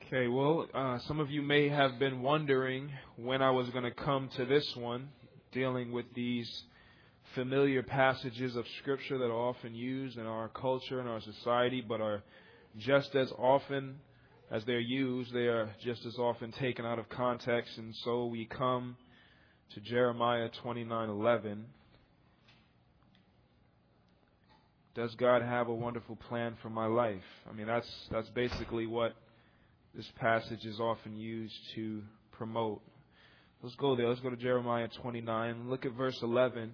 Okay, well, some of you may have been wondering when I was going to come to this one, dealing with these familiar passages of Scripture that are often used in our culture and our society, but are just as often as they're used, they are just as often taken out of context. And so we come to Jeremiah 29:11. Does God have a wonderful plan for my life? I mean, that's basically what this passage is often used to promote. Let's go there. Let's go to Jeremiah 29. Look at verse 11.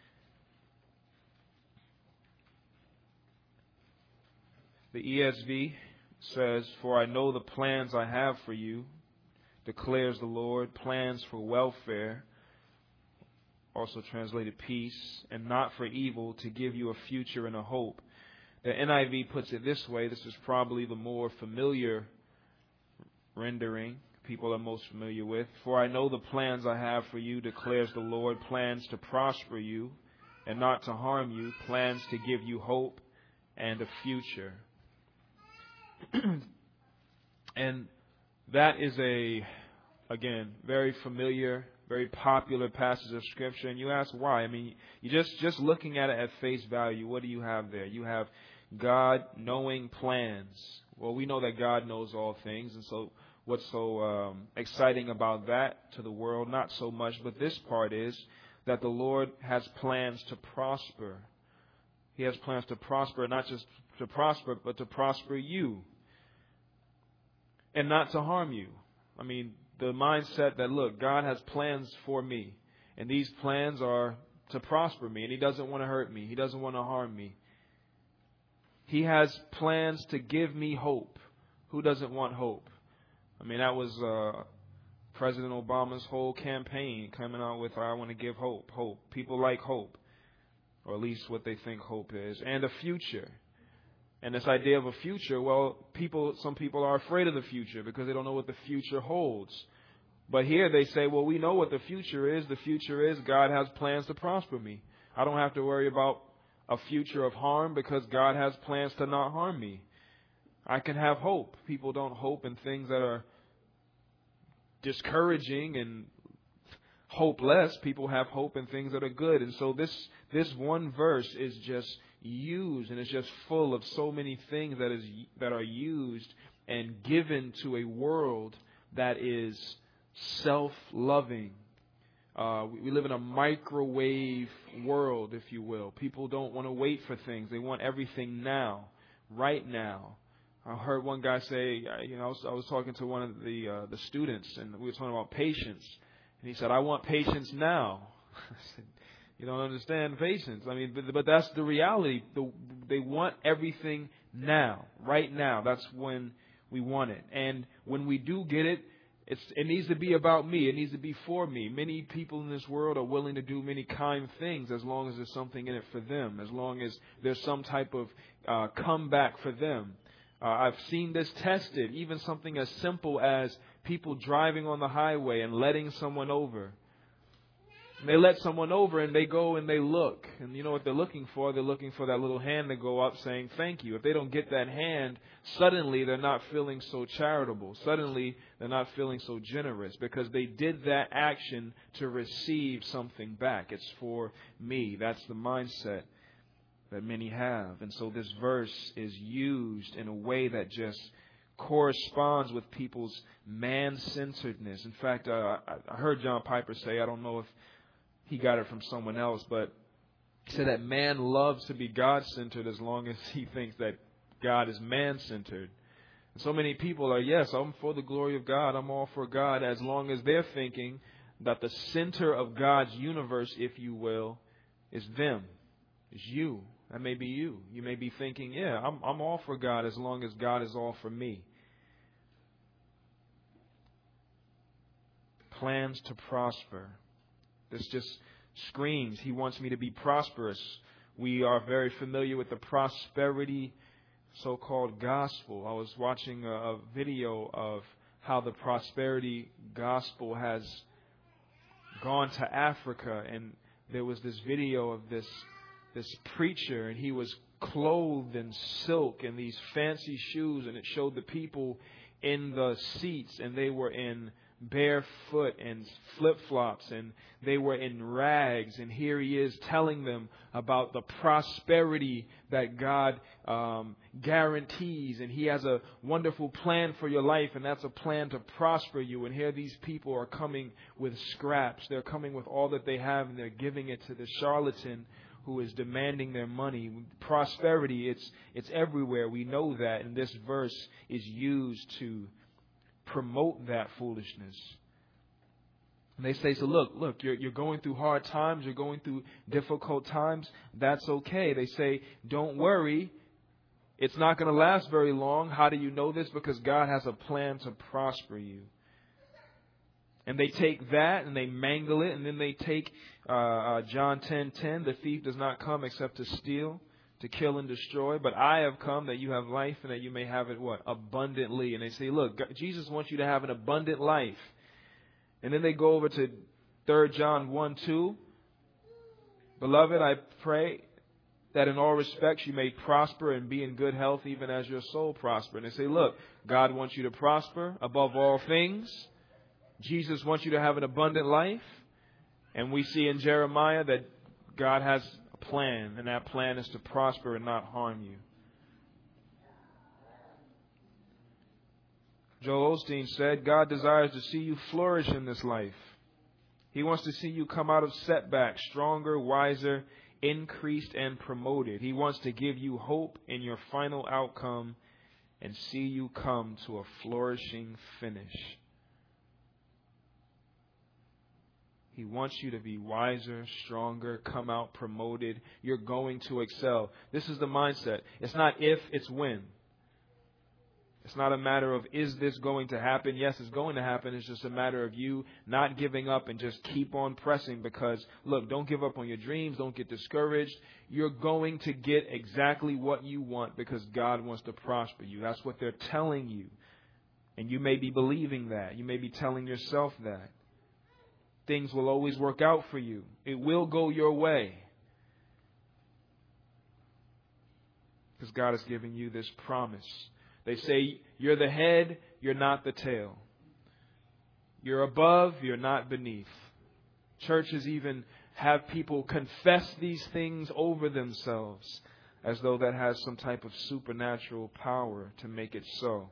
The ESV says, "For I know the plans I have for you, declares the Lord, plans for welfare," also translated peace, "and not for evil, to give you a future and a hope." The NIV puts it this way. This is probably the more familiar rendering people are most familiar with. "For I know the plans I have for you, declares the Lord, plans to prosper you and not to harm you, plans to give you hope and a future." And that is again, very familiar, very popular passage of Scripture. And you ask why? I mean, you just looking at it at face value, what do you have there? You have God knowing plans. Well, we know that God knows all things, and so what's so exciting about that to the world? Not so much, but this part is that the Lord has plans to prosper. He has plans to prosper, not just to prosper, but to prosper you and not to harm you. I mean, the mindset that, look, God has plans for me, and these plans are to prosper me, and He doesn't want to hurt me. He doesn't want to harm me. He has plans to give me hope. Who doesn't want hope? I mean, that was President Obama's whole campaign, coming out with, "I want to give hope, hope." People like hope, or at least what they think hope is, and a future. And this idea of a future, well, some people are afraid of the future because they don't know what the future holds. But here they say, well, we know what the future is. The future is God has plans to prosper me. I don't have to worry about a future of harm because God has plans to not harm me. I can have hope. People don't hope in things that are discouraging and hopeless. People have hope in things that are good. And so this one verse is just used, and it's just full of so many things that are used and given to a world that is self-loving. We live in a microwave world, if you will. People don't want to wait for things. They want everything now, right now. I heard one guy say, I was talking to one of the students, and we were talking about patience. And he said, "I want patience now." I said, "You don't understand patience." I mean, but that's the reality. They want everything now, right now. That's when we want it. And when we do get it, it needs to be about me. It needs to be for me. Many people in this world are willing to do many kind things as long as there's something in it for them, as long as there's some type of comeback for them. I've seen this tested, even something as simple as people driving on the highway and letting someone over. They let someone over and they go and they look. And you know what they're looking for? They're looking for that little hand to go up saying thank you. If they don't get that hand, suddenly they're not feeling so charitable. Suddenly they're not feeling so generous because they did that action to receive something back. It's for me. That's the mindset that many have. And so this verse is used in a way that just corresponds with people's man-centeredness. In fact, I heard John Piper say, I don't know if he got it from someone else, but he said that man loves to be God-centered as long as he thinks that God is man-centered. And so many people are, yes, I'm for the glory of God, I'm all for God, as long as they're thinking that the center of God's universe, if you will, is them, is you. That may be you. You may be thinking, yeah, I'm all for God as long as God is all for me. Plans to prosper. This just screams, He wants me to be prosperous. We are very familiar with the prosperity so-called gospel. I was watching a video of how the prosperity gospel has gone to Africa, and there was this video of this preacher, and he was clothed in silk and these fancy shoes, and it showed the people in the seats, and they were in barefoot and flip-flops, and they were in rags. And here he is telling them about the prosperity that God guarantees, and he has a wonderful plan for your life, and that's a plan to prosper you. And here these people are coming with scraps. They're coming with all that they have, and they're giving it to the charlatan who is demanding their money. Prosperity, it's everywhere. We know that, and this verse is used to promote that foolishness. And they say, so look, you're going through hard times, you're going through difficult times. That's okay. They say, don't worry. It's not going to last very long. How do you know this? Because God has a plan to prosper you. And they take that and they mangle it, and then they take John 10:10, the thief does not come except to steal, to kill and destroy, but I have come that you have life and that you may have it what? Abundantly. And they say, look, Jesus wants you to have an abundant life. And then they go over to 3 John 1:2. Beloved, I pray that in all respects you may prosper and be in good health even as your soul prosper. And they say, look, God wants you to prosper above all things. Jesus wants you to have an abundant life. And we see in Jeremiah that God has a plan, and that plan is to prosper and not harm you. Joel Osteen said, God desires to see you flourish in this life. He wants to see you come out of setbacks stronger, wiser, increased, and promoted. He wants to give you hope in your final outcome and see you come to a flourishing finish. He wants you to be wiser, stronger, come out promoted. You're going to excel. This is the mindset. It's not if, it's when. It's not a matter of, is this going to happen? Yes, it's going to happen. It's just a matter of you not giving up and just keep on pressing, because, look, don't give up on your dreams. Don't get discouraged. You're going to get exactly what you want because God wants to prosper you. That's what they're telling you. And you may be believing that. You may be telling yourself that. Things will always work out for you. It will go your way. Because God is giving you this promise. They say you're the head, you're not the tail. You're above, you're not beneath. Churches even have people confess these things over themselves as though that has some type of supernatural power to make it so.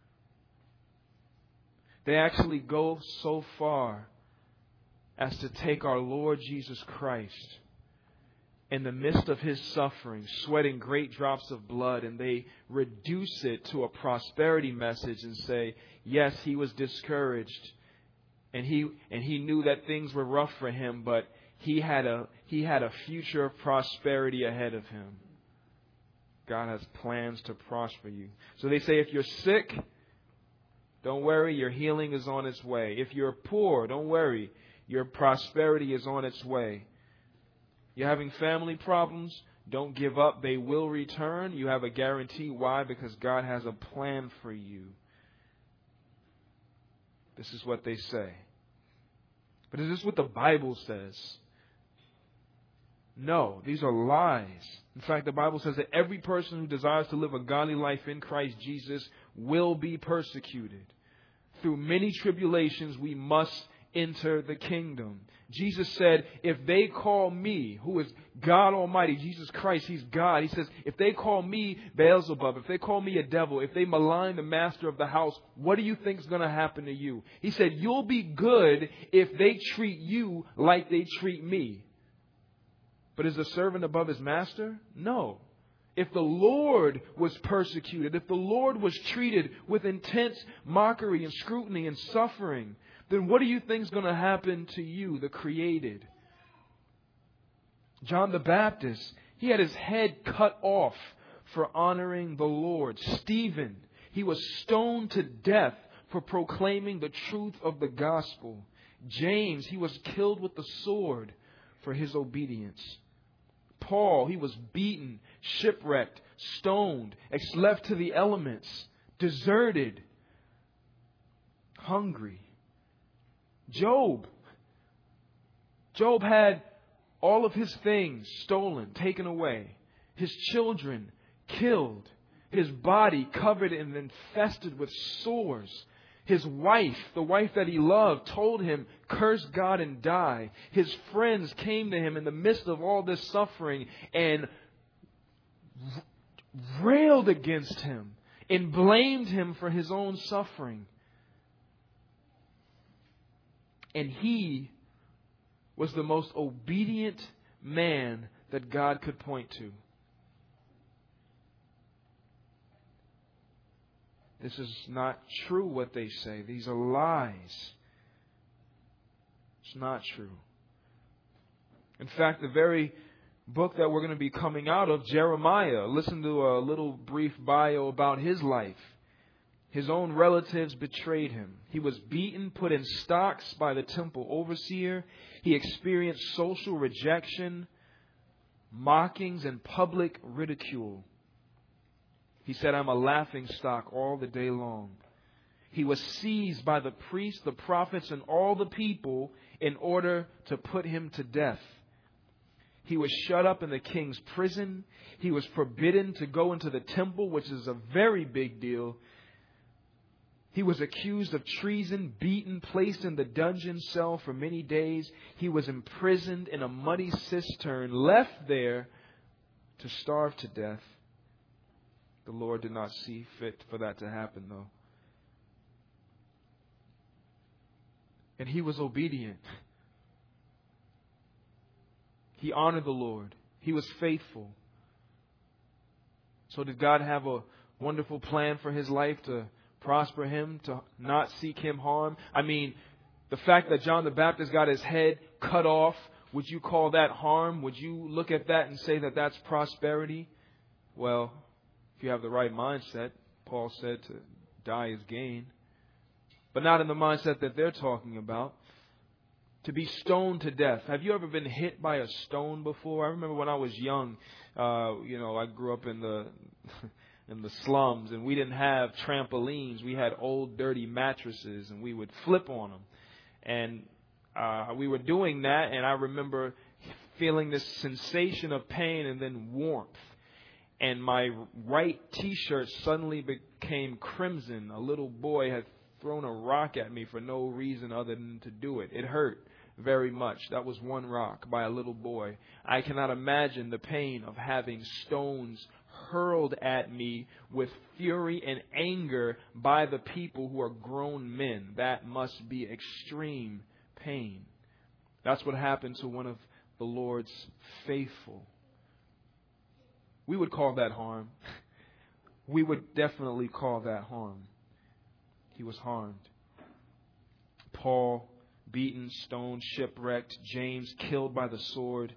They actually go so far as to take our Lord Jesus Christ in the midst of his suffering, sweating great drops of blood, and they reduce it to a prosperity message and say, yes, he was discouraged, and he knew that things were rough for him, but he had a future of prosperity ahead of him. God has plans to prosper you. So they say, if you're sick, don't worry, your healing is on its way. If you're poor, don't worry, your prosperity is on its way. You're having family problems, don't give up. They will return. You have a guarantee. Why? Because God has a plan for you. This is what they say. But is this what the Bible says? No, these are lies. In fact, the Bible says that every person who desires to live a godly life in Christ Jesus will be persecuted. Through many tribulations, we must enter the kingdom. Jesus said, if they call me, who is God Almighty, Jesus Christ, He's God. He says, if they call me Beelzebub, if they call me a devil, if they malign the master of the house, what do you think is going to happen to you? He said, you'll be good if they treat you like they treat me. But is the servant above his master? No. If the Lord was persecuted, if the Lord was treated with intense mockery and scrutiny and suffering, then what do you think is going to happen to you, the created? John the Baptist, he had his head cut off for honoring the Lord. Stephen, he was stoned to death for proclaiming the truth of the gospel. James, he was killed with the sword for his obedience. Paul, he was beaten, shipwrecked, stoned, left to the elements, deserted, hungry. Job had all of his things stolen, taken away. his children killed, his body covered and infested with sores. His wife, the wife that he loved, told him, curse God and die. His friends came to him in the midst of all this suffering and railed against him and blamed him for his own suffering. And he was the most obedient man that God could point to. This is not true what they say. These are lies. It's not true. In fact, the very book that we're going to be coming out of, Jeremiah, listen to a little brief bio about his life. His own relatives betrayed him. He was beaten, put in stocks by the temple overseer. He experienced social rejection, mockings, and public ridicule. He said, I'm a laughing stock all the day long. He was seized by the priests, the prophets, and all the people in order to put him to death. He was shut up in the king's prison. He was forbidden to go into the temple, which is a very big deal. He was accused of treason, beaten, placed in the dungeon cell for many days. He was imprisoned in a muddy cistern, left there to starve to death. The Lord did not see fit for that to happen, though. And he was obedient. He honored the Lord. He was faithful. So did God have a wonderful plan for his life to prosper him, to not seek him harm? I mean, the fact that John the Baptist got his head cut off, would you call that harm? Would you look at that and say that that's prosperity? Well, if you have the right mindset, Paul said to die is gain. But not in the mindset that they're talking about. To be stoned to death. Have you ever been hit by a stone before? I remember when I was young, I grew up in the in the slums, and we didn't have trampolines. We had old, dirty mattresses, and we would flip on them. And we were doing that, and I remember feeling this sensation of pain and then warmth. And my right T-shirt suddenly became crimson. A little boy had thrown a rock at me for no reason other than to do it. It hurt very much. That was one rock by a little boy. I cannot imagine the pain of having stones hurled at me with fury and anger by the people who are grown men. That must be extreme pain. That's what happened to one of the Lord's faithful. We would call that harm. We would definitely call that harm. He was harmed. Paul, beaten, stoned, shipwrecked. James, killed by the sword.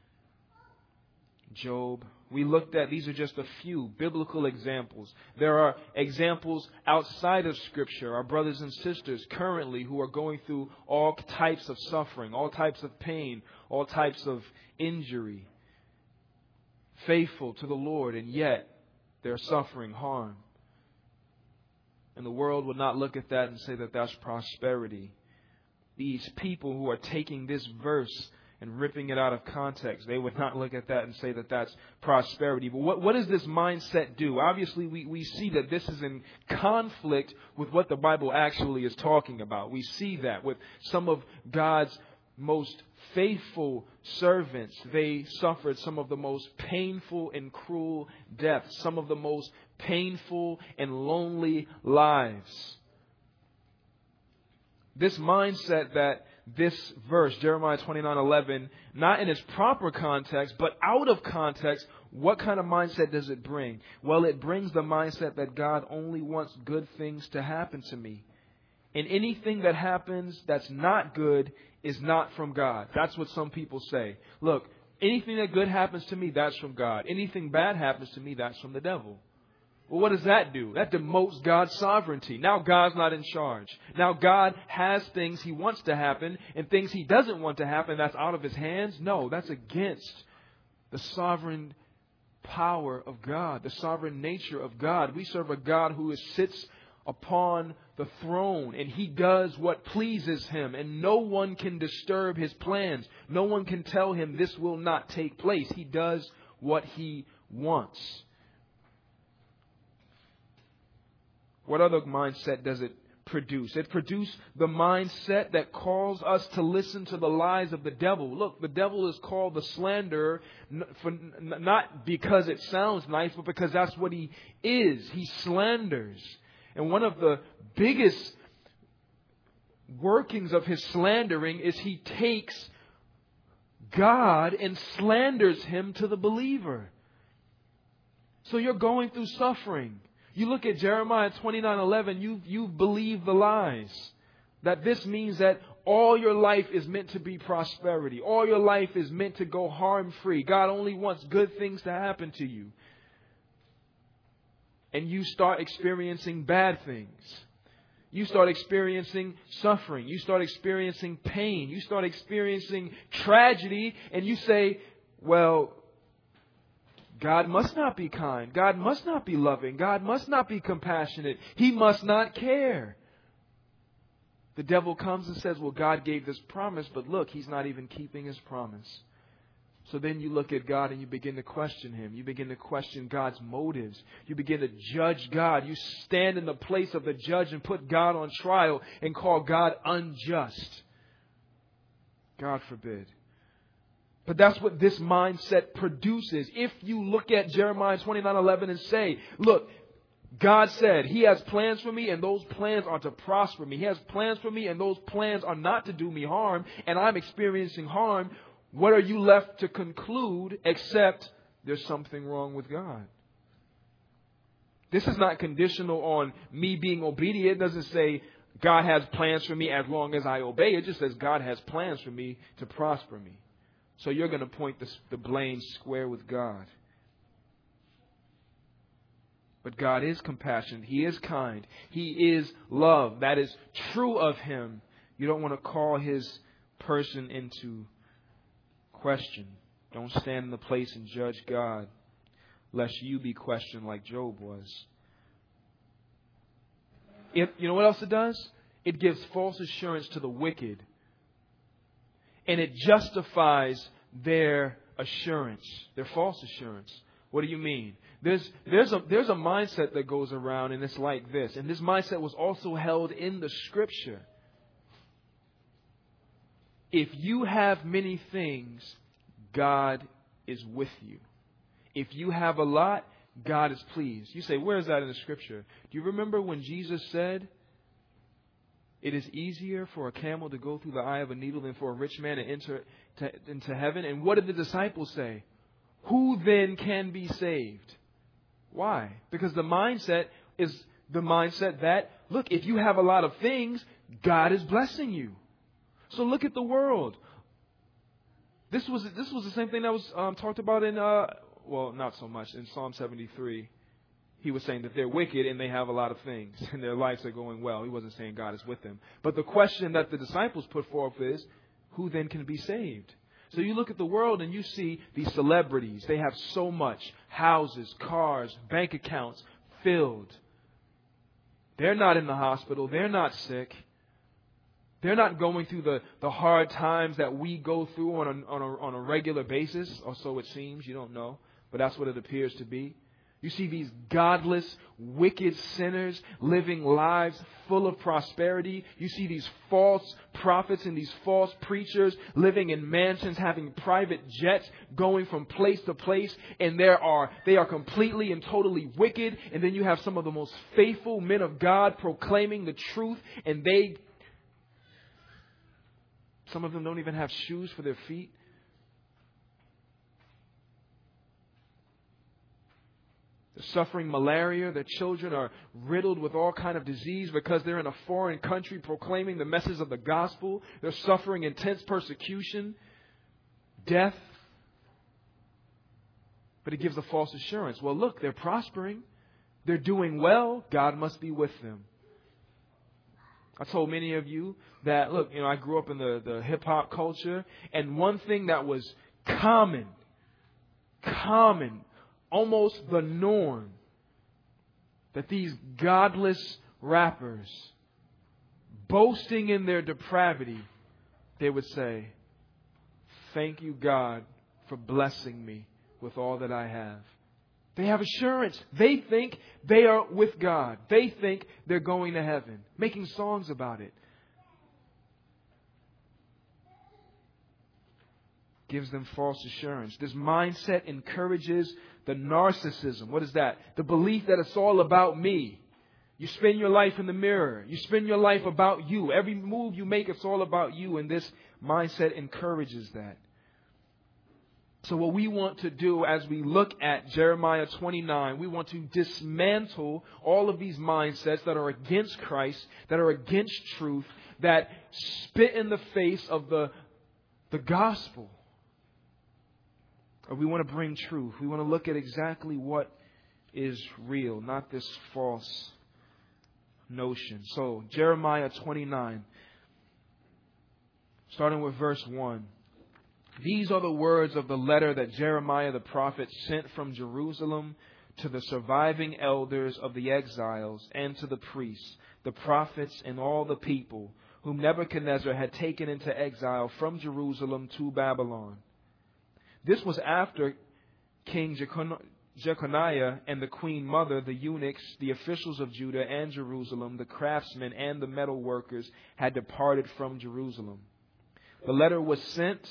Job. We looked at, these are just a few biblical examples. There are examples outside of Scripture, our brothers and sisters currently who are going through all types of suffering, all types of pain, all types of injury. Faithful to the Lord, and yet they're suffering harm. And the world would not look at that and say that that's prosperity. These people who are taking this verse and ripping it out of context, they would not look at that and say that that's prosperity. But what does this mindset do? Obviously, we see that this is in conflict with what the Bible actually is talking about. We see that with some of God's most faithful servants. They suffered some of the most painful and cruel deaths, some of the most painful and lonely lives. This mindset that this verse, Jeremiah 29:11, not in its proper context, but out of context, what kind of mindset does it bring? Well, it brings the mindset that God only wants good things to happen to me. And anything that happens that's not good is not from God. That's what some people say. Look, anything that good happens to me, that's from God. Anything bad happens to me, that's from the devil. Well, what does that do? That demotes God's sovereignty. Now God's not in charge. Now God has things He wants to happen and things He doesn't want to happen that's out of His hands. No, that's against the sovereign power of God, the sovereign nature of God. We serve a God who sits upon the throne, and He does what pleases Him, and no one can disturb His plans. No one can tell Him this will not take place. He does what He wants. What other mindset does it produce? It produces the mindset that calls us to listen to the lies of the devil. Look, the devil is called the slanderer not because it sounds nice, but because that's what he is. He slanders. And one of the biggest workings of his slandering is he takes God and slanders Him to the believer. So you're going through suffering. You look at Jeremiah 29:11, you've believed the lies. That this means that all your life is meant to be prosperity. All your life is meant to go harm-free. God only wants good things to happen to you. And you start experiencing bad things. You start experiencing suffering. You start experiencing pain. You start experiencing tragedy. And you say, well, God must not be kind. God must not be loving. God must not be compassionate. He must not care. The devil comes and says, well, God gave this promise, but look, He's not even keeping His promise. So then you look at God and you begin to question Him. You begin to question God's motives. You begin to judge God. You stand in the place of the judge and put God on trial and call God unjust. God forbid. But that's what this mindset produces. If you look at Jeremiah 29:11 and say, look, God said He has plans for me and those plans are to prosper me. He has plans for me and those plans are not to do me harm, and I'm experiencing harm. What are you left to conclude except there's something wrong with God? This is not conditional on me being obedient. It doesn't say God has plans for me as long as I obey. It just says God has plans for me to prosper me. So you're going to point the blame square with God. But God is compassionate. He is kind. He is love. That is true of Him. You don't want to call His person into question. Don't stand in the place and judge God, lest you be questioned like Job was. You know what else it does? It gives false assurance to the wicked. And it justifies their assurance, their false assurance. What do you mean? There's a mindset that goes around, and it's like this. And this mindset was also held in the Scripture. If you have many things, God is with you. If you have a lot, God is pleased. You say, where is that in the Scripture? Do you remember when Jesus said, it is easier for a camel to go through the eye of a needle than for a rich man to enter into heaven? And what did the disciples say? Who then can be saved? Why? Because the mindset is the mindset that, look, if you have a lot of things, God is blessing you. So look at the world. This was the same thing that was talked about in, not so much, in Psalm 73. He was saying that they're wicked and they have a lot of things and their lives are going well. He wasn't saying God is with them. But the question that the disciples put forth is, who then can be saved? So you look at the world and you see these celebrities. They have so much. Houses, cars, bank accounts filled. They're not in the hospital. They're not sick. They're not going through the hard times that we go through on a regular basis, or so it seems. You don't know, but that's what it appears to be. You see these godless, wicked sinners living lives full of prosperity. You see these false prophets and these false preachers living in mansions, having private jets, going from place to place. And they are completely and totally wicked. And then you have some of the most faithful men of God proclaiming the truth. And some of them don't even have shoes for their feet. Suffering malaria. Their children are riddled with all kind of disease because they're in a foreign country proclaiming the message of the gospel. They're suffering intense persecution, death. But it gives a false assurance. Well, look, they're prospering. They're doing well. God must be with them. I told many of you that, look, I grew up in the hip hop culture, and one thing that was common, almost the norm, that these godless rappers, boasting in their depravity, they would say, thank you, God, for blessing me with all that I have. They have assurance. They think they are with God. They think they're going to heaven, making songs about it. Gives them false assurance. This mindset encourages the narcissism. What is that? The belief that it's all about me. You spend your life in the mirror. You spend your life about you. Every move you make, it's all about you. And this mindset encourages that. So what we want to do as we look at Jeremiah 29, we want to dismantle all of these mindsets that are against Christ, that are against truth, that spit in the face of the gospel. Or we want to bring truth. We want to look at exactly what is real, not this false notion. So Jeremiah 29, starting with verse 1. These are the words of the letter that Jeremiah the prophet sent from Jerusalem to the surviving elders of the exiles and to the priests, the prophets, and all the people whom Nebuchadnezzar had taken into exile from Jerusalem to Babylon. This was after King Jeconiah and the queen mother, the eunuchs, the officials of Judah and Jerusalem, the craftsmen and the metal workers had departed from Jerusalem. The letter was sent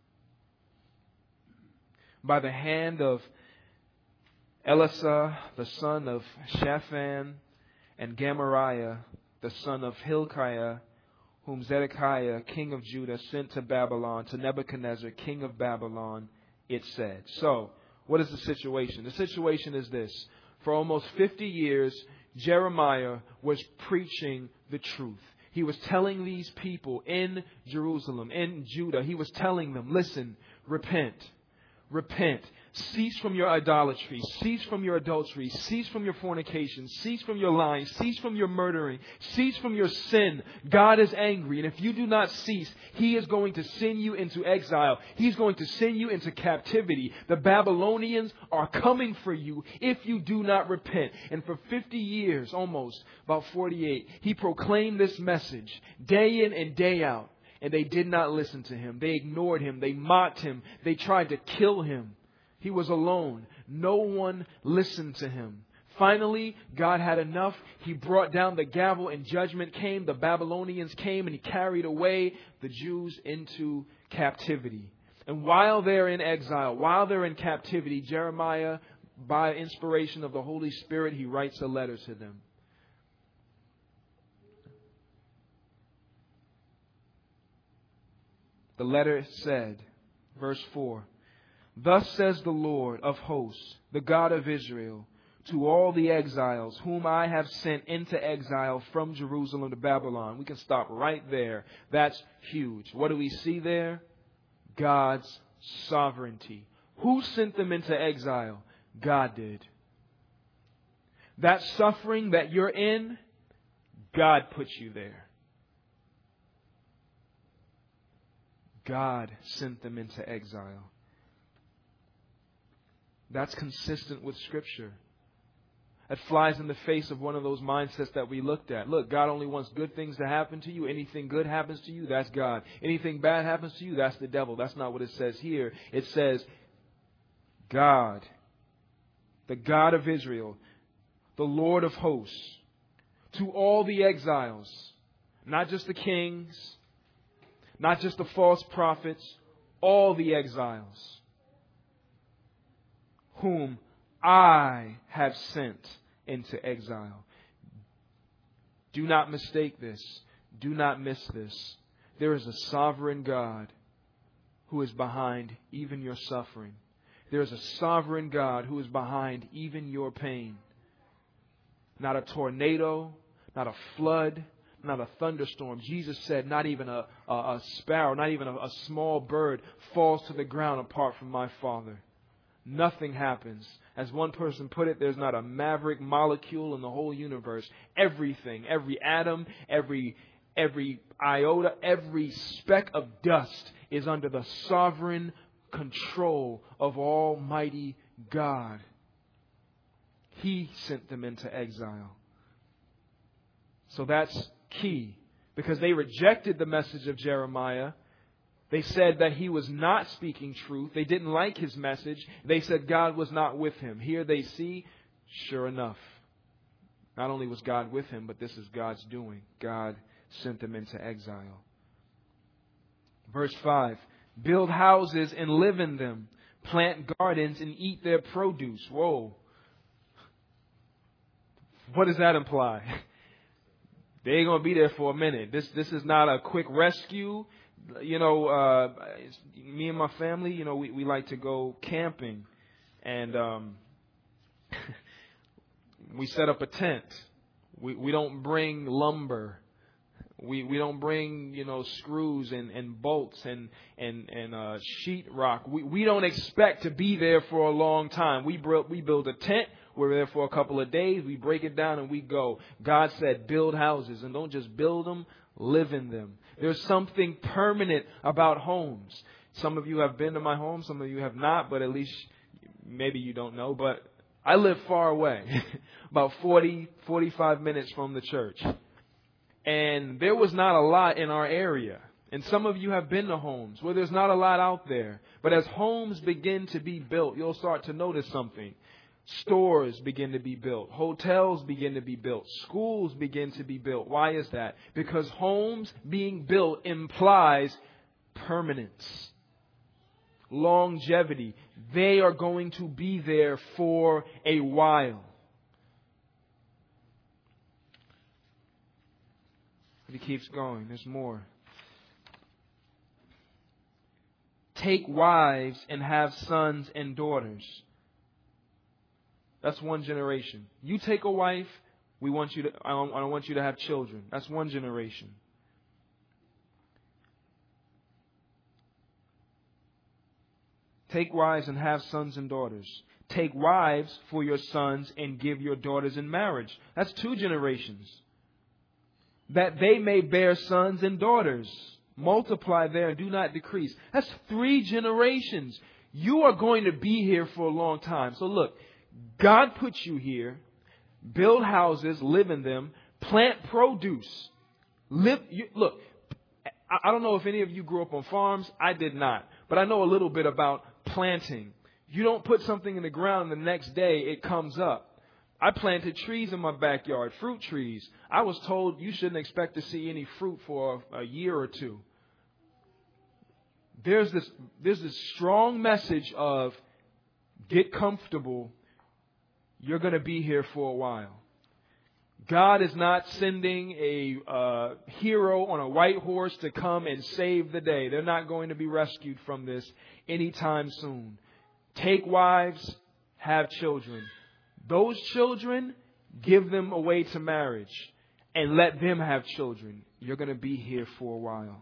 by the hand of Elasah, the son of Shaphan, and Gemariah, the son of Hilkiah, whom Zedekiah, king of Judah, sent to Babylon, to Nebuchadnezzar, king of Babylon, it said. So, what is the situation? The situation is this. For almost 50 years, Jeremiah was preaching the truth. He was telling these people in Jerusalem, in Judah, he was telling them, listen, repent. Repent. Cease from your idolatry. Cease from your adultery. Cease from your fornication. Cease from your lying. Cease from your murdering. Cease from your sin. God is angry. And if you do not cease, He is going to send you into exile. He's going to send you into captivity. The Babylonians are coming for you if you do not repent. And for 50 years, almost, about 48, He proclaimed this message day in and day out. And they did not listen to Him. They ignored Him. They mocked Him. They tried to kill Him. He was alone. No one listened to Him. Finally, God had enough. He brought down the gavel and judgment came. The Babylonians came and He carried away the Jews into captivity. And while they're in exile, while they're in captivity, Jeremiah, by inspiration of the Holy Spirit, he writes a letter to them. The letter said, verse 4, Thus says the Lord of hosts, the God of Israel, to all the exiles whom I have sent into exile from Jerusalem to Babylon. We can stop right there. That's huge. What do we see there? God's sovereignty. Who sent them into exile? God did. That suffering that you're in, God put you there. God sent them into exile. That's consistent with Scripture. That flies in the face of one of those mindsets that we looked at. Look, God only wants good things to happen to you. Anything good happens to you, that's God. Anything bad happens to you, that's the devil. That's not what it says here. It says, God, the God of Israel, the Lord of hosts, to all the exiles, not just the kings, not just the false prophets, all the exiles, whom I have sent into exile. Do not mistake this. Do not miss this. There is a sovereign God who is behind even your suffering. There is a sovereign God who is behind even your pain. Not a tornado, not a flood, not a thunderstorm. Jesus said not even a sparrow, not even a small bird falls to the ground apart from my Father. Nothing happens. As one person put it, there's not a maverick molecule in the whole universe. Everything, every atom, every iota, every speck of dust is under the sovereign control of Almighty God. He sent them into exile. So that's key, because they rejected the message of Jeremiah. They said that he was not speaking truth. They didn't like his message. They said God was not with him. Here they see, sure enough, not only was God with him, but this is God's doing. God sent them into exile. Verse 5, build houses and live in them. Plant gardens and eat their produce. Whoa. What does that imply? They ain't going to be there for a minute. This is not a quick rescue. Me and my family, we like to go camping. And we set up a tent. We don't bring lumber. We don't bring, screws and bolts and sheetrock. We don't expect to be there for a long time. We build a tent. We're there for a couple of days. We break it down and we go. God said, build houses, and don't just build them, live in them. There's something permanent about homes. Some of you have been to my home. Some of you have not, but at least maybe you don't know. But I live far away, about 45 minutes from the church. And there was not a lot in our area. And some of you have been to homes where there's not a lot out there. But as homes begin to be built, you'll start to notice something. Stores begin to be built. Hotels begin to be built. Schools begin to be built. Why is that? Because homes being built implies permanence, longevity. They are going to be there for a while. He keeps going. There's more. Take wives and have sons and daughters. That's one generation. You take a wife, I don't want you to have children. That's one generation. Take wives and have sons and daughters. Take wives for your sons and give your daughters in marriage. That's two generations. That they may bear sons and daughters. Multiply there and do not decrease. That's 3 generations. You are going to be here for a long time. So look, God puts you here. Build houses, live in them, plant produce. Look, I don't know if any of you grew up on farms. I did not. But I know a little bit about planting. You don't put something in the ground and the next day it comes up. I planted trees in my backyard, fruit trees. I was told you shouldn't expect to see any fruit for a year or two. There's this strong message of get comfortable. You're going to be here for a while. God is not sending a hero on a white horse to come and save the day. They're not going to be rescued from this anytime soon. Take wives, have children. Those children, give them away to marriage and let them have children. You're going to be here for a while.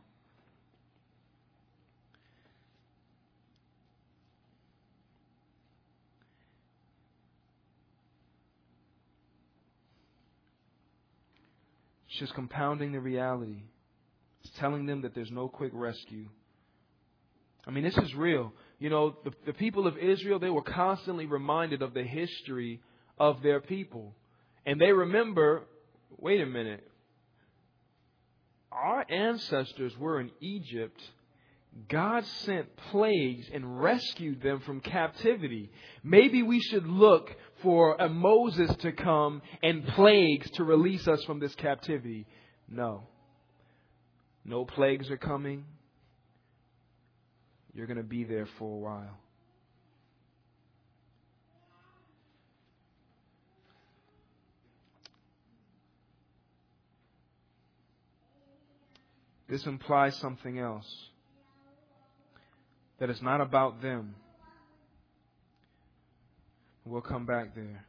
It's just compounding the reality. It's telling them that there's no quick rescue. I mean, this is real. The people of Israel, they were constantly reminded of the history of their people. And they remember, wait a minute, our ancestors were in Egypt. God sent plagues and rescued them from captivity. Maybe we should look for a Moses to come and plagues to release us from this captivity. No. No plagues are coming. You're going to be there for a while. This implies something else. That it's not about them. We'll come back there.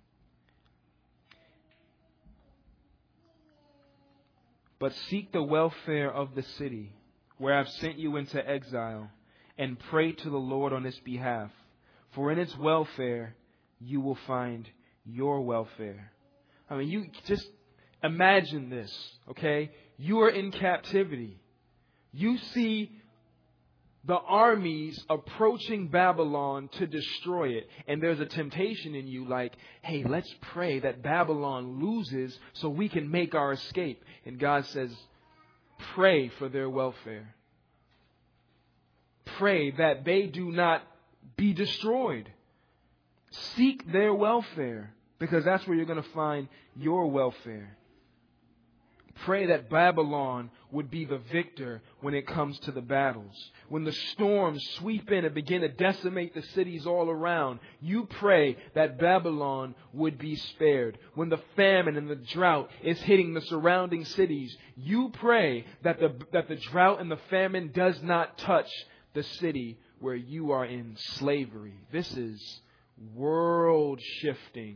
But seek the welfare of the city where I've sent you into exile, and pray to the Lord on its behalf. For in its welfare you will find your welfare. I mean, you just imagine this, okay? You are in captivity. You see the armies approaching Babylon to destroy it. And there's a temptation in you like, hey, let's pray that Babylon loses so we can make our escape. And God says, pray for their welfare. pray that they do not be destroyed. Seek their welfare, because that's where you're going to find your welfare. Pray that Babylon would be the victor when it comes to the battles. When the storms sweep in and begin to decimate the cities all around, you pray that Babylon would be spared. When the famine and the drought is hitting the surrounding cities, you pray that the drought and the famine does not touch the city where you are in slavery. This is world shifting.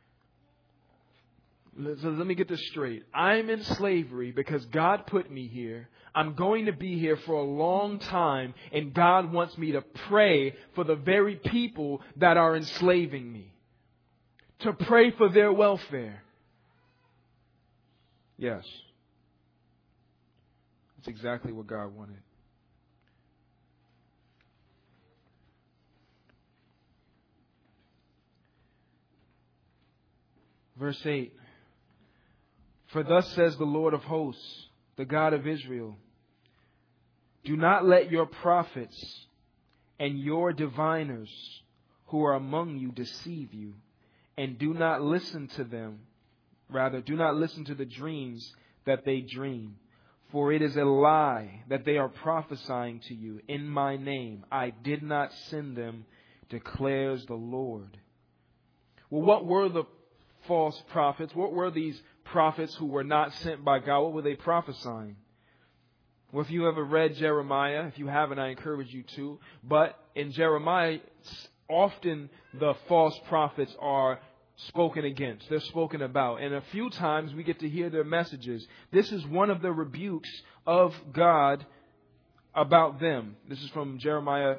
So let me get this straight. I'm in slavery because God put me here. I'm going to be here for a long time, and God wants me to pray for the very people that are enslaving me. To pray for their welfare. Yes. That's exactly what God wanted. Verse 8. For thus says the Lord of hosts, the God of Israel, do not let your prophets and your diviners who are among you deceive you, and do not listen to them. Rather, do not listen to the dreams that they dream. For it is a lie that they are prophesying to you in my name. I did not send them, declares the Lord. Well, what were the false prophets? What were these prophets who were not sent by God? What were they prophesying? Well, if you ever read Jeremiah, if you haven't, I encourage you to. But in Jeremiah, often the false prophets are spoken against. They're spoken about. And a few times we get to hear their messages. This is one of the rebukes of God about them. This is from Jeremiah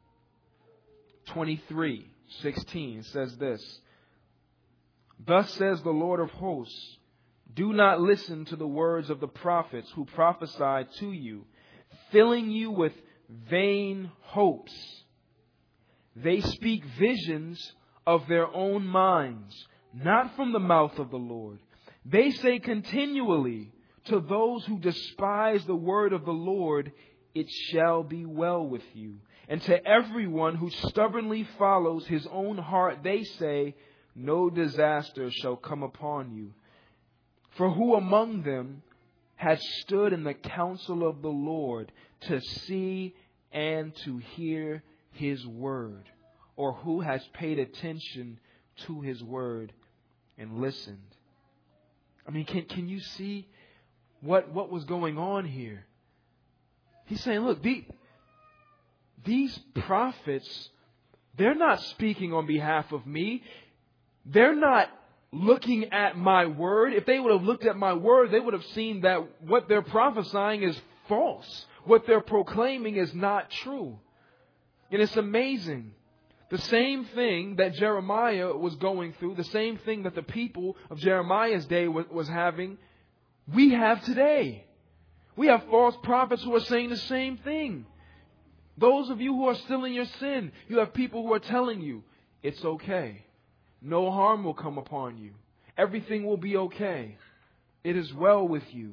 23:16. It says this. Thus says the Lord of hosts, do not listen to the words of the prophets who prophesy to you, filling you with vain hopes. They speak visions of their own minds, not from the mouth of the Lord. They say continually to those who despise the word of the Lord, it shall be well with you. And to everyone who stubbornly follows his own heart, they say, no disaster shall come upon you. For who among them has stood in the counsel of the Lord to see and to hear his word? Or who has paid attention to his word and listened? I mean, can you see what was going on here? He's saying, look, these prophets, they're not speaking on behalf of me. They're not looking at my word. If they would have looked at my word, they would have seen that what they're prophesying is false. What they're proclaiming is not true. And it's amazing. The same thing that Jeremiah was going through, the same thing that the people of Jeremiah's day was having, we have today. We have false prophets who are saying the same thing. Those of you who are still in your sin, you have people who are telling you, it's okay. No harm will come upon you. Everything will be okay. It is well with you.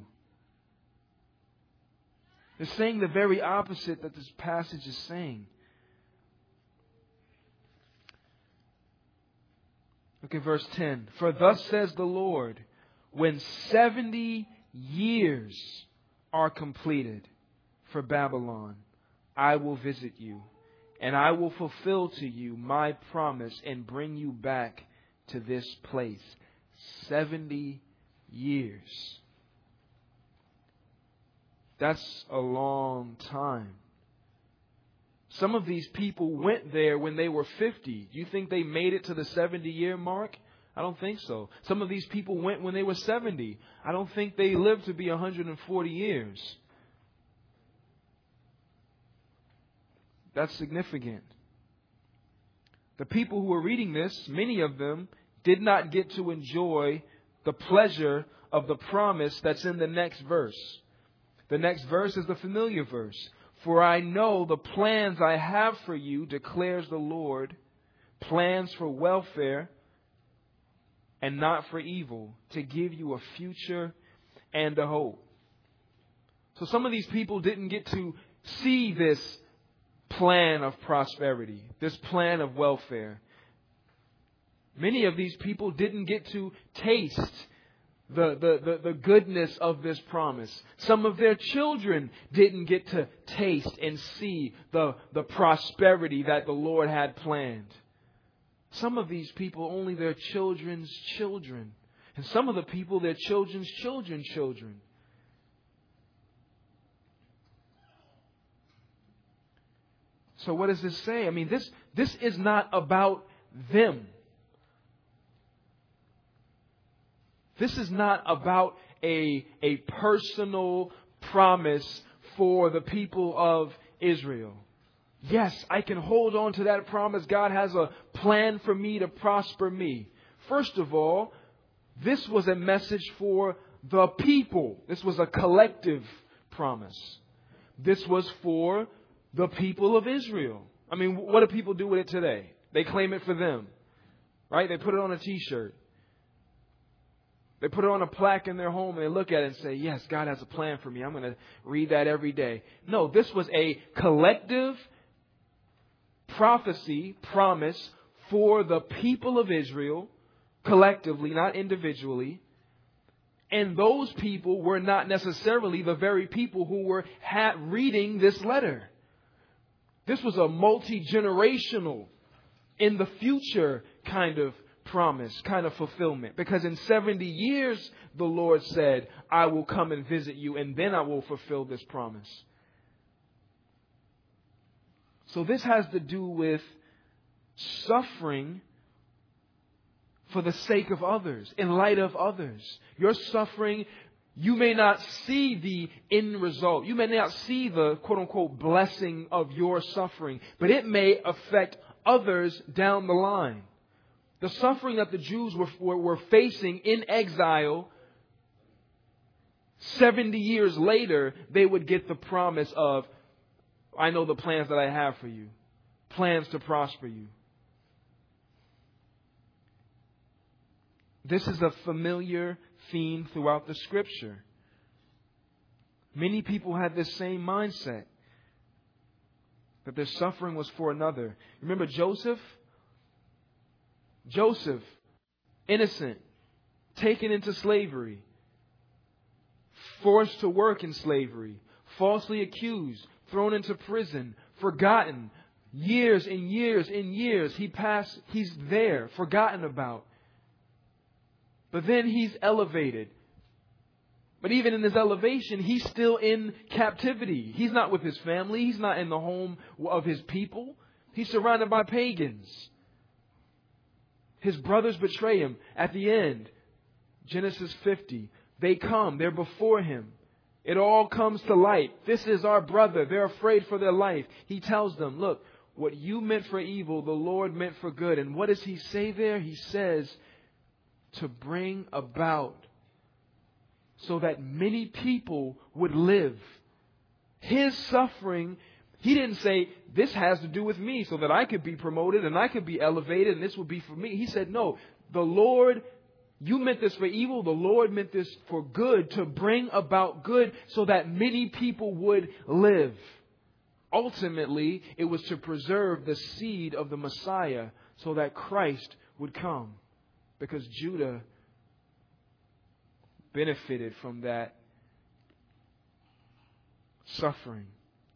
They're saying the very opposite that this passage is saying. Look at verse 10. For thus says the Lord, when 70 years are completed for Babylon, I will visit you. And I will fulfill to you my promise and bring you back to this place. 70 years. That's a long time. Some of these people went there when they were 50. Do you think they made it to the 70-year mark? I don't think so. Some of these people went when they were 70. I don't think they lived to be 140 years. That's significant. The people who were reading this, many of them did not get to enjoy the pleasure of the promise that's in the next verse. The next verse is the familiar verse. For I know the plans I have for you, declares the Lord, plans for welfare and not for evil, to give you a future and a hope. So some of these people didn't get to see this plan of prosperity, this plan of welfare. Many of these people didn't get to taste the goodness of this promise. Some of their children didn't get to taste and see the prosperity that the Lord had planned. Some of these people, only their children's children. And some of the people, their children's children's children. So what does this say? I mean, this is not about them. This is not about a personal promise for the people of Israel. Yes, I can hold on to that promise. God has a plan for me to prosper me. First of all, this was a message for the people. This was a collective promise. This was for the people of Israel. I mean, what do people do with it today? They claim it for them, right? They put it on a T-shirt. They put it on a plaque in their home and they look at it and say, yes, God has a plan for me. I'm going to read that every day. No, this was a collective prophecy, promise for the people of Israel, collectively, not individually. And those people were not necessarily the very people who were reading this letter. This was a multi-generational, in the future kind of promise, kind of fulfillment. Because in 70 years, the Lord said, I will come and visit you, and then I will fulfill this promise. So this has to do with suffering for the sake of others, in light of others. Your suffering, you may not see the end result. You may not see the quote-unquote blessing of your suffering, but it may affect others down the line. The suffering that the Jews were facing in exile, 70 years later, they would get the promise of, I know the plans that I have for you. Plans to prosper you. This is a familiar theme throughout the Scripture. Many people had this same mindset, that their suffering was for another. Remember Joseph? Joseph, innocent, taken into slavery, forced to work in slavery, falsely accused, thrown into prison, forgotten. Years and years and years he's there, forgotten about. But then he's elevated. But even in his elevation, he's still in captivity. He's not with his family. He's not in the home of his people. He's surrounded by pagans. His brothers betray him. At the end, Genesis 50, they come. They're before him. It all comes to light. This is our brother. They're afraid for their life. He tells them, look, what you meant for evil, the Lord meant for good. And what does he say there? He says, to bring about so that many people would live. His suffering, he didn't say, this has to do with me so that I could be promoted and I could be elevated and this would be for me. He said, no, the Lord, you meant this for evil. The Lord meant this for good, to bring about good so that many people would live. Ultimately, it was to preserve the seed of the Messiah so that Christ would come. Because Judah benefited from that suffering.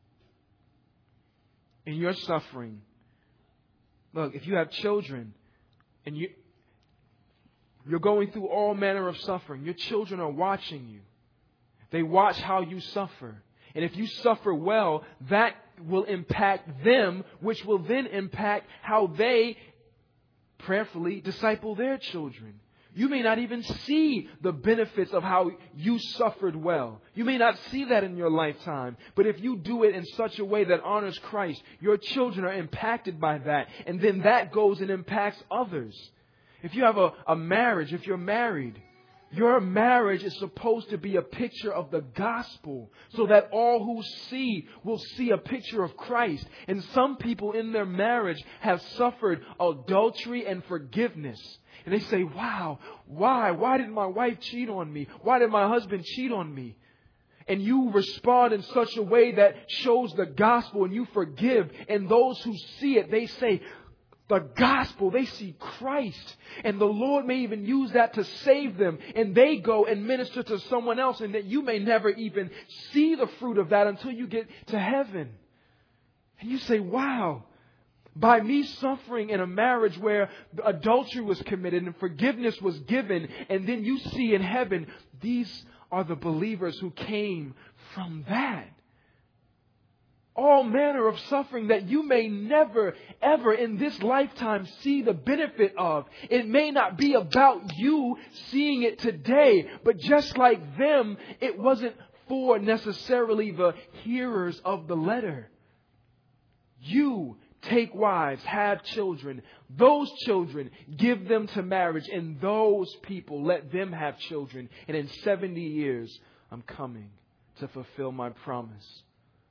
In your suffering, look, if you have children and you're going through all manner of suffering, your children are watching you. They watch how you suffer. And if you suffer well, that will impact them, which will then impact how they prayerfully disciple their children. You may not even see the benefits of how you suffered well. You may not see that in your lifetime. But if you do it in such a way that honors Christ, your children are impacted by that. And then that goes and impacts others. If you have a marriage, if you're married, your marriage is supposed to be a picture of the gospel so that all who see will see a picture of Christ. And some people in their marriage have suffered adultery and forgiveness. And they say, wow, why? Why did my wife cheat on me? Why did my husband cheat on me? and you respond in such a way that shows the gospel and you forgive, and those who see it, they say, the gospel, they see Christ, and the Lord may even use that to save them, and they go and minister to someone else, and that you may never even see the fruit of that until you get to heaven. And you say, wow, by me suffering in a marriage where adultery was committed and forgiveness was given, and then you see in heaven, these are the believers who came from that. All manner of suffering that you may never, ever in this lifetime see the benefit of. It may not be about you seeing it today, but just like them, it wasn't for necessarily the hearers of the letter. You take wives, have children. Those children, give them to marriage, and those people, let them have children. And in 70 years, I'm coming to fulfill my promise.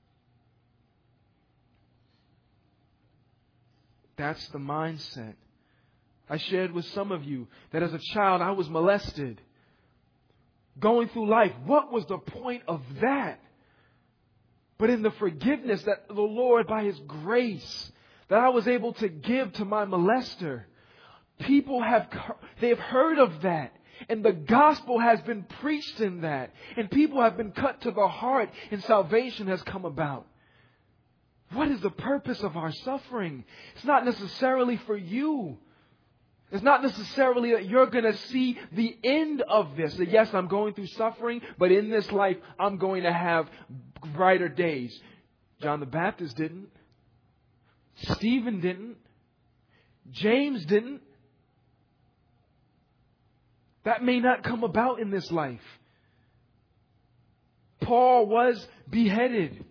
That's the mindset. I shared with some of you that as a child I was molested. Going through life, what was the point of that? But in the forgiveness that the Lord, by His grace, that I was able to give to my molester, they've heard of that. And the gospel has been preached in that. And people have been cut to the heart, and salvation has come about. What is the purpose of our suffering? It's not necessarily for you. It's not necessarily that you're going to see the end of this. That yes, I'm going through suffering, but in this life, I'm going to have brighter days. John the Baptist didn't. Stephen didn't. James didn't. That may not come about in this life. Paul was beheaded.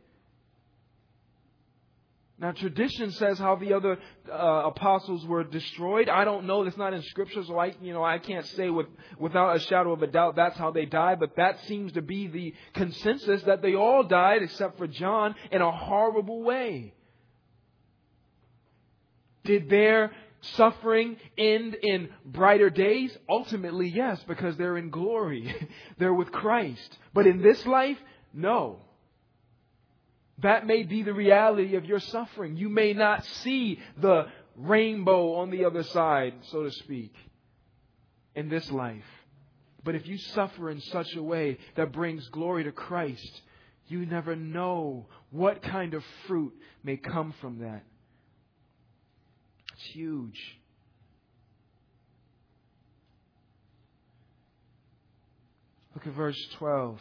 Now, tradition says how the other apostles were destroyed. I don't know. That's not in Scripture, so I can't say without a shadow of a doubt that's how they died. But that seems to be the consensus, that they all died except for John in a horrible way. Did their suffering end in brighter days? Ultimately, yes, because they're in glory. They're with Christ. But in this life, no. That may be the reality of your suffering. You may not see the rainbow on the other side, so to speak, in this life. But if you suffer in such a way that brings glory to Christ, you never know what kind of fruit may come from that. It's huge. Look at verse 12.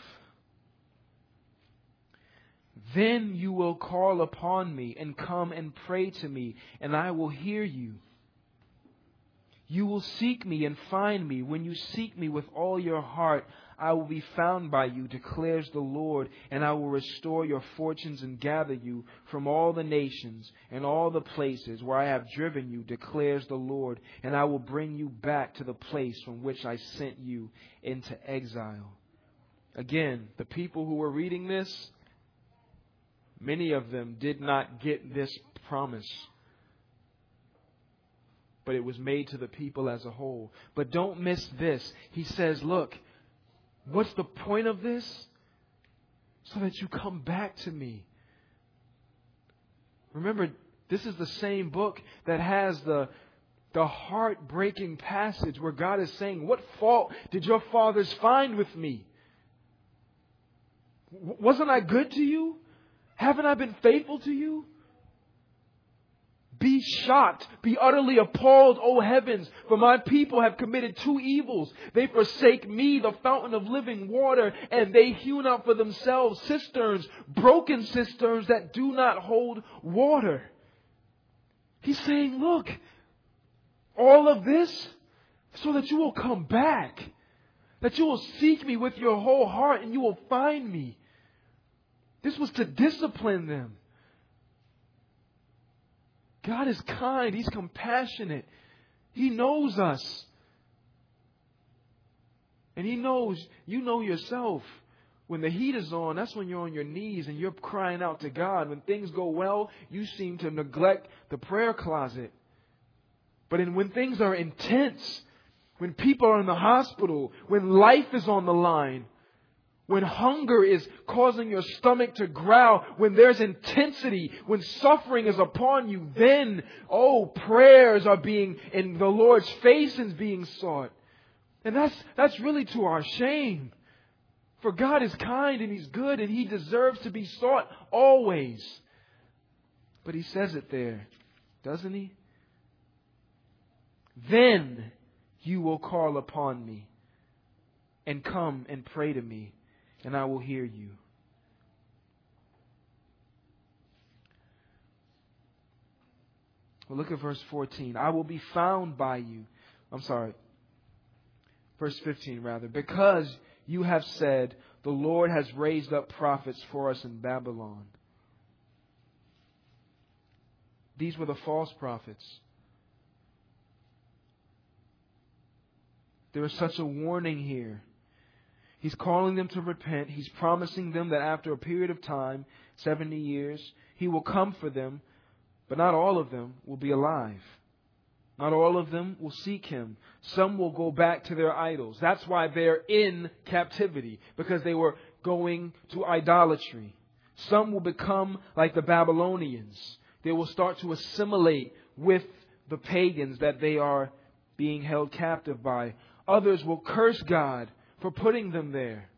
Then you will call upon me and come and pray to me, and I will hear you. You will seek me and find me. When you seek me with all your heart, I will be found by you, declares the Lord, and I will restore your fortunes and gather you from all the nations and all the places where I have driven you, declares the Lord, and I will bring you back to the place from which I sent you into exile. Again, the people who were reading this, many of them did not get this promise. But it was made to the people as a whole. But don't miss this. He says, look, what's the point of this? So that you come back to me. Remember, this is the same book that has the heartbreaking passage where God is saying, what fault did your fathers find with me? Wasn't I good to you? Haven't I been faithful to you? Be shocked, be utterly appalled, O heavens, for my people have committed two evils. They forsake me, the fountain of living water, and they hewn out for themselves cisterns, broken cisterns that do not hold water. He's saying, look, all of this so that you will come back, that you will seek me with your whole heart and you will find me. This was to discipline them. God is kind. He's compassionate. He knows us. And He knows, you know yourself. When the heat is on, that's when you're on your knees and you're crying out to God. When things go well, you seem to neglect the prayer closet. But when things are intense, when people are in the hospital, when life is on the line, when hunger is causing your stomach to growl, when there's intensity, when suffering is upon you, then, prayers are being, in the Lord's face is being sought. And that's really to our shame. For God is kind and He's good and He deserves to be sought always. But He says it there, doesn't He? Then you will call upon me and come and pray to me, and I will hear you. Well, look at verse 14. I will be found by you. Verse 15 rather. Because you have said, the Lord has raised up prophets for us in Babylon. These were the false prophets. There is such a warning here. He's calling them to repent. He's promising them that after a period of time, 70 years, He will come for them, but not all of them will be alive. Not all of them will seek Him. Some will go back to their idols. That's why they're in captivity, because they were going to idolatry. Some will become like the Babylonians. They will start to assimilate with the pagans that they are being held captive by. Others will curse God for putting them there.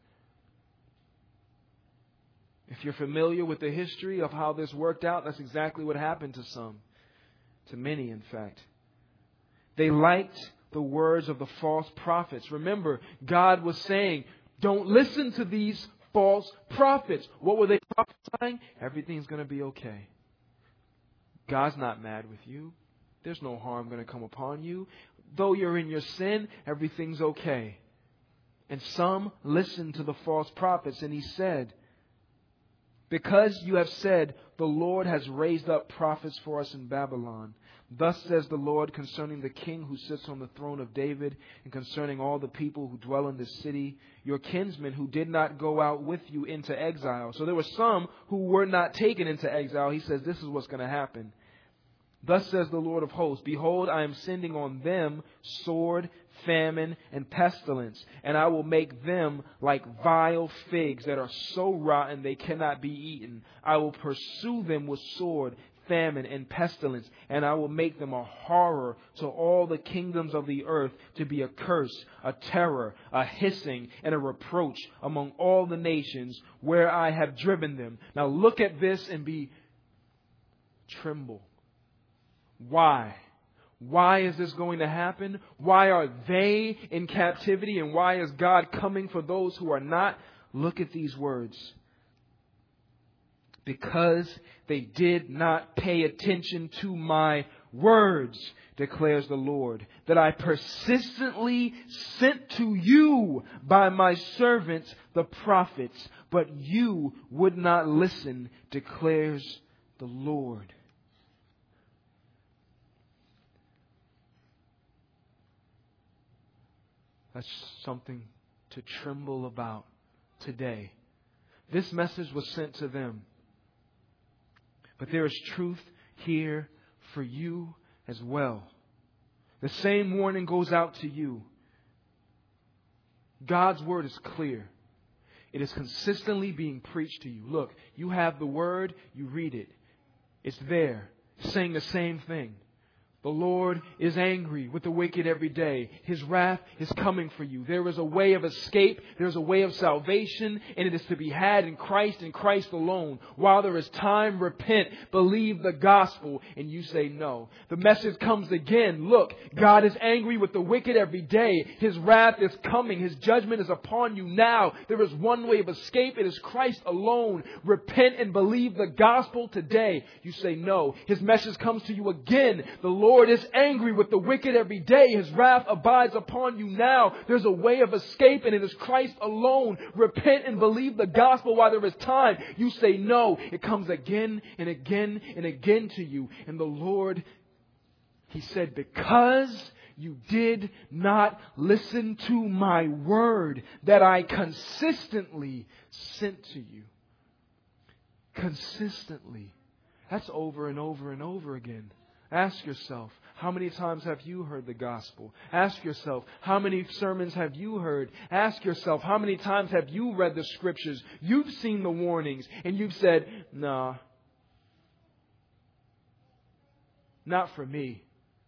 If you're familiar with the history of how this worked out, that's exactly what happened to some. To many, in fact. They liked the words of the false prophets. Remember, God was saying, don't listen to these false prophets. What were they prophesying? Everything's going to be okay. God's not mad with you. There's no harm going to come upon you. Though you're in your sin, everything's okay. And some listened to the false prophets, and He said, because you have said, the Lord has raised up prophets for us in Babylon. Thus says the Lord concerning the king who sits on the throne of David, and concerning all the people who dwell in this city, your kinsmen who did not go out with you into exile. So there were some who were not taken into exile. He says this is what's going to happen. Thus says the Lord of hosts, behold, I am sending on them sword, famine, and pestilence, and I will make them like vile figs that are so rotten they cannot be eaten. I will pursue them with sword, famine, and pestilence, and I will make them a horror to all the kingdoms of the earth, to be a curse, a terror, a hissing, and a reproach among all the nations where I have driven them. Now look at this and tremble. Why? Why is this going to happen? Why are they in captivity? And why is God coming for those who are not? Look at these words. Because they did not pay attention to my words, declares the Lord, that I persistently sent to you by my servants, the prophets, but you would not listen, declares the Lord. That's something to tremble about today. This message was sent to them. But there is truth here for you as well. The same warning goes out to you. God's word is clear. It is consistently being preached to you. Look, you have the word, you read it. It's there, saying the same thing. The Lord is angry with the wicked every day. His wrath is coming for you. There is a way of escape. There's a way of salvation, and it is to be had in Christ and Christ alone. While there is time, repent, believe the gospel, and you say no. The message comes again. Look, God is angry with the wicked every day. His wrath is coming. His judgment is upon you now. There is one way of escape. It is Christ alone. Repent and believe the gospel today. You say no. His message comes to you again. The Lord is angry with the wicked every day. His wrath abides upon you now. There's a way of escape, and it is Christ alone. Repent and believe the gospel while there is time. You say no. It comes again and again and again to you. And the Lord, He said, because you did not listen to my word that I consistently sent to you. Consistently. That's over and over and over again. Ask yourself, How many times have you heard the gospel? Ask yourself, how many sermons have you heard? Ask yourself, how many times have you read the scriptures? You've seen the warnings and you've said, nah, not for me.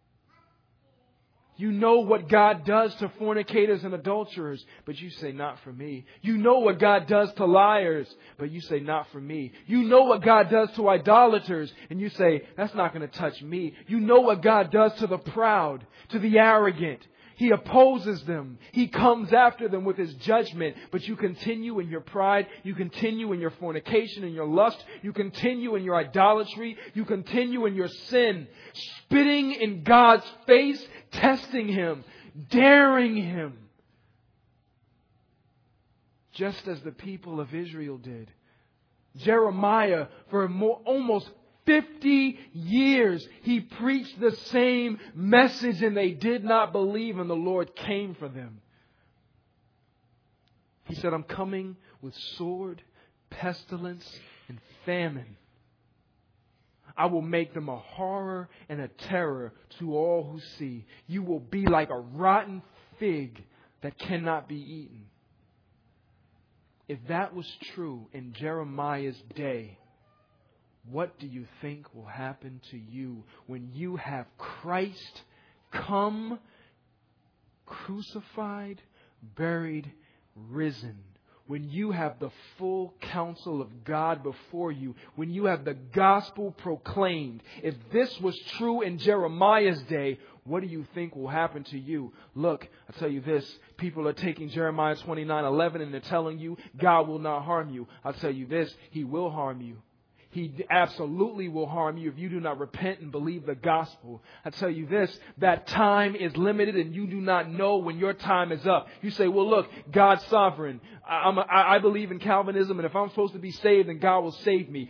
You know what God does to fornicators and adulterers, but you say, not for me. You know what God does to liars, but you say, not for me. You know what God does to idolaters, and you say, that's not going to touch me. You know what God does to the proud, to the arrogant. He opposes them. He comes after them with His judgment. But you continue in your pride. You continue in your fornication and your lust. You continue in your idolatry. You continue in your sin. Spitting in God's face, testing Him, daring Him. Just as the people of Israel did. Jeremiah, for almost 50 years, he preached the same message and they did not believe, and the Lord came for them. He said, I'm coming with sword, pestilence, and famine. I will make them a horror and a terror to all who see. You will be like a rotten fig that cannot be eaten. If that was true in Jeremiah's day, what do you think will happen to you when you have Christ come, crucified, buried, risen? When you have the full counsel of God before you, when you have the gospel proclaimed. If this was true in Jeremiah's day, what do you think will happen to you? Look, I'll tell you this. People are taking Jeremiah 29:11 and they're telling you God will not harm you. I'll tell you this. He will harm you. He absolutely will harm you if you do not repent and believe the gospel. I tell you this, that time is limited and you do not know when your time is up. You say, well, look, God's sovereign. I believe in Calvinism, and if I'm supposed to be saved, then God will save me.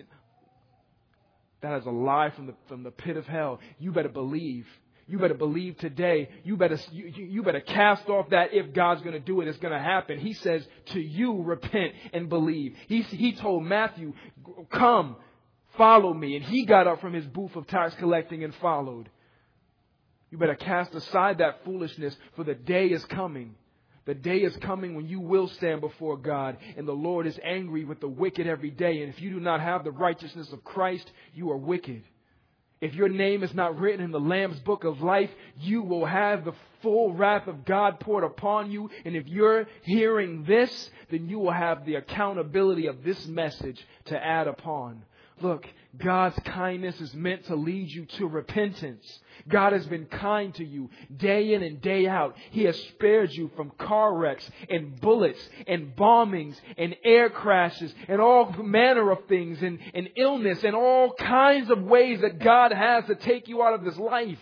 That is a lie from the pit of hell. You better believe. You better believe today. You better cast off that if God's going to do it, it's going to happen. He says to you, repent and believe. He told Matthew, come, follow me. And he got up from his booth of tax collecting and followed. You better cast aside that foolishness, for the day is coming. The day is coming when you will stand before God, and the Lord is angry with the wicked every day. And if you do not have the righteousness of Christ, you are wicked. If your name is not written in the Lamb's book of life, you will have the full wrath of God poured upon you. And if you're hearing this, then you will have the accountability of this message to add upon. Look, God's kindness is meant to lead you to repentance. God has been kind to you day in and day out. He has spared you from car wrecks and bullets and bombings and air crashes and all manner of things and illness and all kinds of ways that God has to take you out of this life.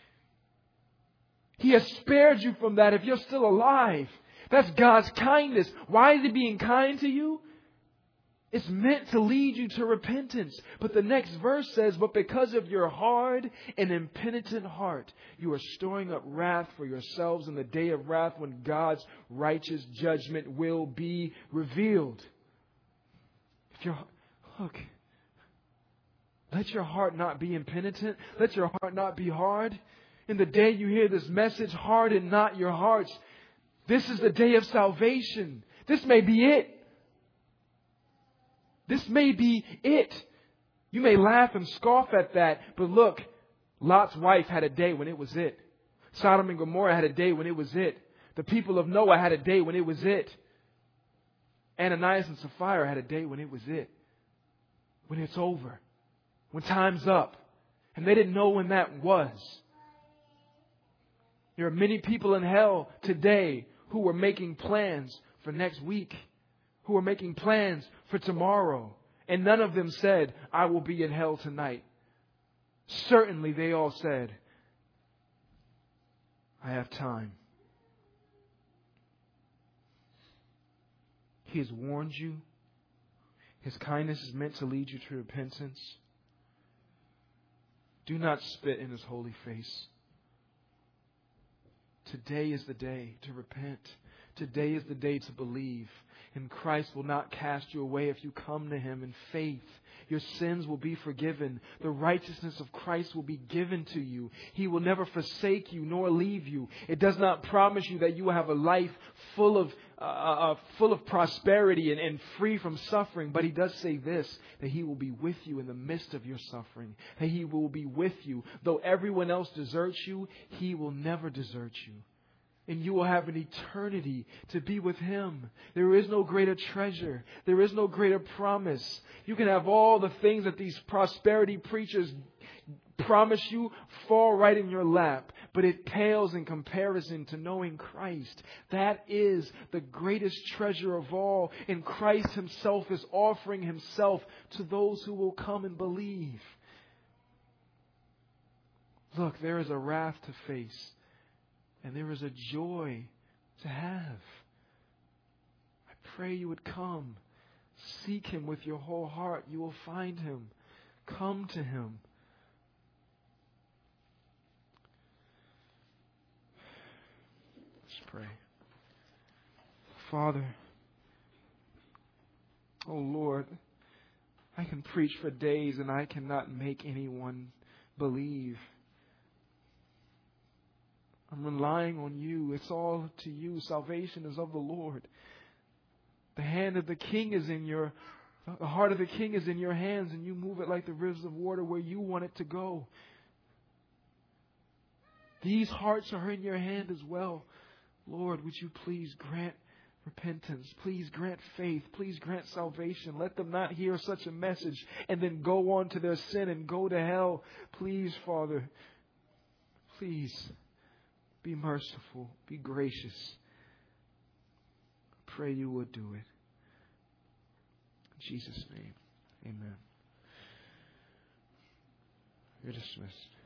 He has spared you from that if you're still alive. That's God's kindness. Why is He being kind to you? It's meant to lead you to repentance. But the next verse says, but because of your hard and impenitent heart, you are storing up wrath for yourselves in the day of wrath when God's righteous judgment will be revealed. Let your heart not be impenitent. Let your heart not be hard. In the day you hear this message, harden not your hearts. This is the day of salvation. This may be it. This may be it. You may laugh and scoff at that, but look, Lot's wife had a day when it was it. Sodom and Gomorrah had a day when it was it. The people of Noah had a day when it was it. Ananias and Sapphira had a day when it was it. When it's over. When time's up. And they didn't know when that was. There are many people in hell today who are making plans for next week. Who are making plans for tomorrow. And none of them said, I will be in hell tonight. Certainly they all said, I have time. He has warned you. His kindness is meant to lead you to repentance. Do not spit in His holy face. Today is the day to repent, Today is the day to believe. And Christ will not cast you away if you come to Him in faith. Your sins will be forgiven. The righteousness of Christ will be given to you. He will never forsake you nor leave you. It does not promise you that you will have a life full of prosperity and free from suffering. But He does say this, that He will be with you in the midst of your suffering. That He will be with you. Though everyone else deserts you, He will never desert you. And you will have an eternity to be with Him. There is no greater treasure. There is no greater promise. You can have all the things that these prosperity preachers promise you fall right in your lap. But it pales in comparison to knowing Christ. That is the greatest treasure of all. And Christ Himself is offering Himself to those who will come and believe. Look, there is a wrath to face. And there is a joy to have. I pray you would come. Seek Him with your whole heart. You will find Him. Come to Him. Let's pray. Father, oh Lord, I can preach for days and I cannot make anyone believe. I'm relying on you. It's all to you. Salvation is of the Lord. The hand of the King is the heart of the King is in your hands, and you move it like the rivers of water where you want it to go. These hearts are in your hand as well. Lord, would you please grant repentance? Please grant faith. Please grant salvation. Let them not hear such a message and then go on to their sin and go to hell. Please, Father, please. Be merciful. Be gracious. I pray you would do it. In Jesus' name, amen. You're dismissed.